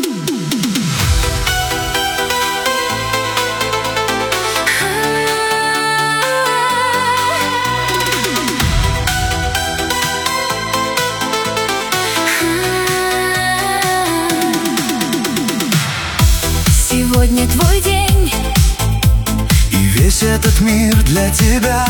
Сегодня твой день, и весь этот мир для тебя.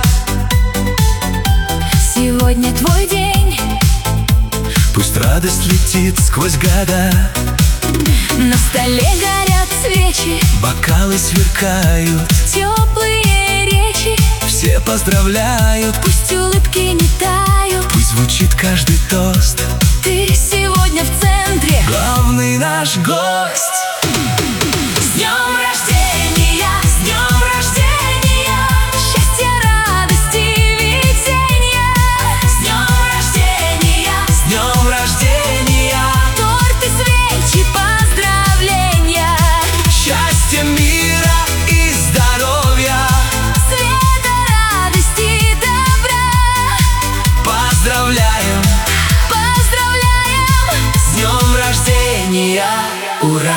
сегодня твой день. Пусть радость летит сквозь года. На столе горят свечи, Бокалы сверкают, теплые речи. все поздравляют. Пусть улыбки не тают. Пусть звучит каждый тост. Ты сегодня в центре. Главный наш гость. С днем рождения, с днем рождения, счастья, радости, везения. С днем рождения, С днем рождения, торт и свечи, поздравления. счастья, мира и здоровья. Света, радости, добра. Поздравляем Поздравляем, с днем рождения. Ура!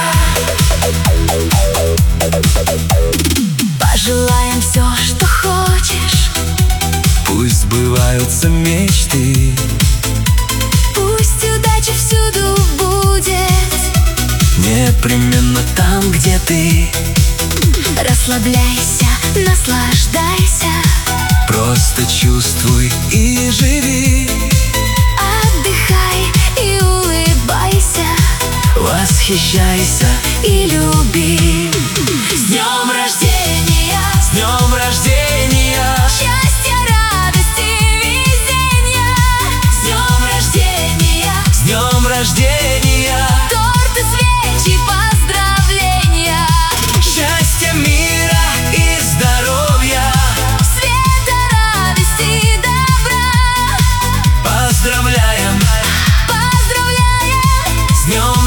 пожелаем все, что хочешь. Пусть сбываются мечты. Пусть удача всюду будет. Непременно там, где ты. Расслабляйся, наслаждайся. Просто чувствуй и живи. Отдыхай и улыбайся. Восхищайся. И люби. С днем рождения, С днем рождения, счастья, радости, везения. С днем рождения, с днем рождения, торт и свечи, поздравления. счастья, мира и здоровья. Света, радости, добра. Поздравляем Поздравляем, с днем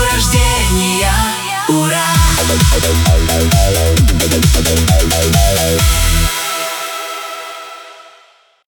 рождения. Ура!